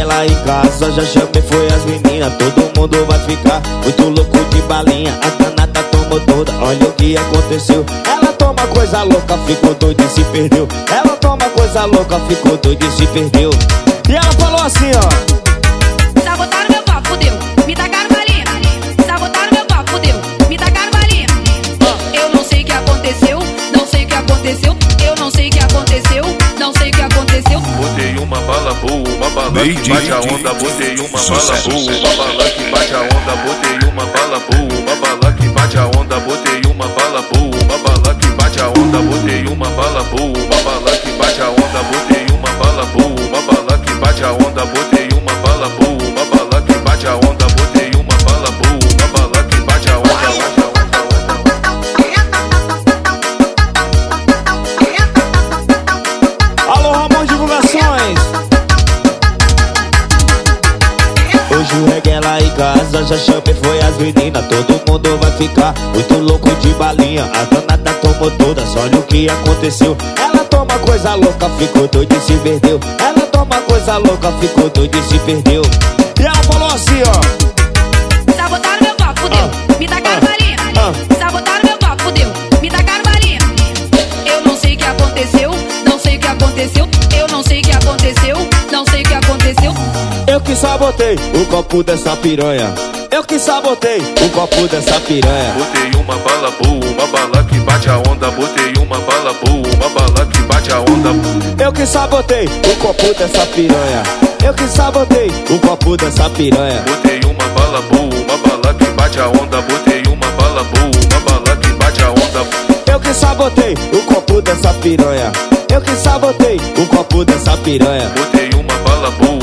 lá em casa, já chamei foi as meninas. Todo mundo vai ficar muito louco de balinha. A danada tomou toda, olha o que aconteceu. Ela toma coisa louca, ficou doida e se perdeu. Ela toma coisa louca, ficou doida e se perdeu. E ela falou assim, ó: sabotaram meu copo, fudeu, me tacaram balinha. Sabotaram meu copo, fudeu, me tacaram balinha. Eu não sei o que aconteceu, não sei o que aconteceu. Eu não sei o que aconteceu, não sei o que aconteceu. Botei uma bala boa, uma bala que bate a onda. Botei uma bala boa, uma bala que bate a onda. Botei uma bala boa, uma bala que bate a onda. Botei uma bala boa, uma bala que bate a onda. Botei uma bala boa, uma bala que bate a onda. Botei uma bala boa, uma bala que bate a onda. Botei uma bala boa, uma bala que bate a onda. Botei uma bala boa, uma bala que bate a onda. Alô, Ramon Divulgações. Hoje o reggae é lá em casa, já chamei foi as meninas. Todo mundo vai ficar muito louco de balinha. A danada tomou todas, olha o que aconteceu. Ela toma coisa louca, ficou doida e se perdeu. Ela toma coisa louca, ficou doida e se perdeu. E ela falou assim, ó: sabotaram meu copo, fudeu, me tacaram balinha. Sabotaram meu copo, fudeu, me tacaram balinha. Eu não sei o que aconteceu, não sei o que aconteceu. Eu não sei o que aconteceu, não sei o que aconteceu. Eu que sabotei o copo dessa piranha. Eu que sabotei o copo dessa piranha. Botei uma bala boa, uma bala que bate a onda. Botei uma bala boa, uma bala que bate a onda. Eu que sabotei o copo dessa piranha. Eu que sabotei o copo dessa piranha. Botei uma bala boa, uma bala que bate a onda. Botei uma bala boa, uma bala que bate a onda. Eu que sabotei o copo dessa piranha. Eu que sabotei o copo dessa piranha. Botei uma bala boa,